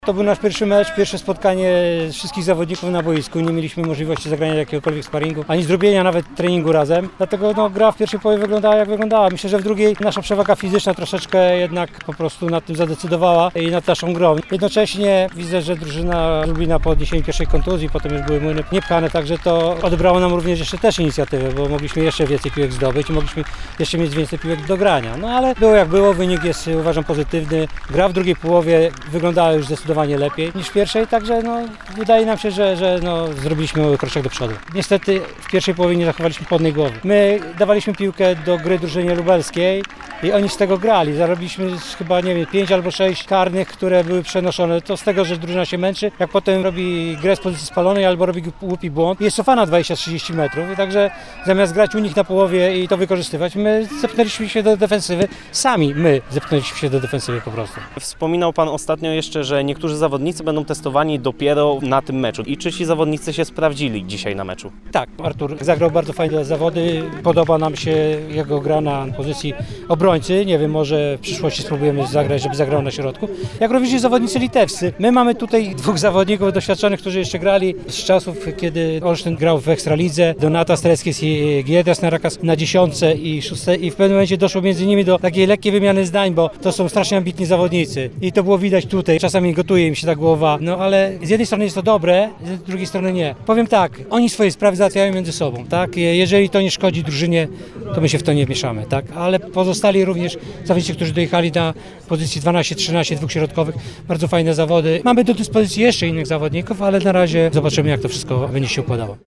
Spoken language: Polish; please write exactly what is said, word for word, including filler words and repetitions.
To był nasz pierwszy mecz, pierwsze spotkanie wszystkich zawodników na boisku. Nie mieliśmy możliwości zagrania jakiegokolwiek sparingu, ani zrobienia nawet treningu razem. Dlatego no, gra w pierwszej połowie wyglądała jak wyglądała. Myślę, że w drugiej nasza przewaga fizyczna troszeczkę jednak po prostu nad tym zadecydowała i nad naszą grą. Jednocześnie widzę, że drużyna Lublina po odniesieniu pierwszej kontuzji, potem już były młyny niepchane, także to odebrało nam również jeszcze też inicjatywę, bo mogliśmy jeszcze więcej piłek zdobyć i mogliśmy jeszcze mieć więcej piłek do grania. No ale było jak było, wynik jest uważam pozytywny. Gra w drugiej połowie wyglądała już zdecydowanie lepiej niż w pierwszej, także no, wydaje nam się, że, że no, zrobiliśmy mały kroczek do przodu. Niestety w pierwszej połowie nie zachowaliśmy chłodnej głowy. My dawaliśmy piłkę do gry drużynie lubelskiej i oni z tego grali. Zarobiliśmy chyba, nie wiem, pięć albo sześć karnych, które były przenoszone. To z tego, że drużyna się męczy, jak potem robi grę z pozycji spalonej albo robi głupi błąd. Jest cofana dwadzieścia trzydzieści metrów i także zamiast grać u nich na połowie i to wykorzystywać, my zepnęliśmy się do defensywy. Sami my zepnęliśmy się do defensywy po prostu. Wspominał Pan ostatnio jeszcze, że niektórzy zawodnicy będą testowani dopiero na tym meczu. I czy ci zawodnicy się sprawdzili dzisiaj na meczu? Tak, Artur zagrał bardzo fajne zawody. Podoba nam się jego gra na pozycji obrońcy. Nie wiem, może w przyszłości spróbujemy zagrać, żeby zagrał na środku. Jak również i zawodnicy litewscy. My mamy tutaj dwóch zawodników doświadczonych, którzy jeszcze grali z czasów, kiedy Olsztyn grał w Ekstralidze. Donatas Streckis i Giedras Narakas na dziesiątce i szóste i w pewnym momencie doszło między nimi do takiej lekkiej wymiany zdań, bo to są strasznie ambitni zawodnicy. I to było widać tutaj. Czasami gotuje im się ta głowa. No ale z jednej strony jest to dobre, z drugiej strony nie. Powiem tak, oni swoje sprawy załatwiają między sobą, tak? Jeżeli to nie szkodzi drużynie, to my się w to nie mieszamy, tak? Ale pozostali również zawodnicy, którzy dojechali na pozycji dwanaście trzynaście, dwóch środkowych, bardzo fajne zawody. Mamy do dyspozycji jeszcze innych zawodników, ale na razie zobaczymy, jak to wszystko będzie się układało.